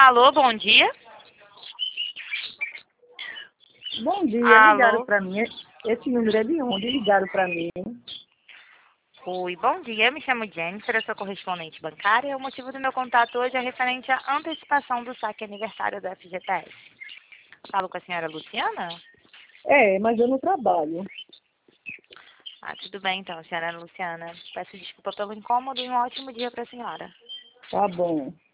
Alô, bom dia. Bom dia, ligaram Alô. para mim. Esse número é de onde? Ligaram para mim. Oi, bom dia. Eu me chamo Jennifer, eu sou correspondente bancária. O motivo do meu contato hoje é referente à antecipação do saque aniversário do FGTS. Falo com a senhora Luciana? É, mas eu não trabalho. Ah, tudo bem então, senhora Luciana. Peço desculpa pelo incômodo e um ótimo dia para a senhora. Tá bom.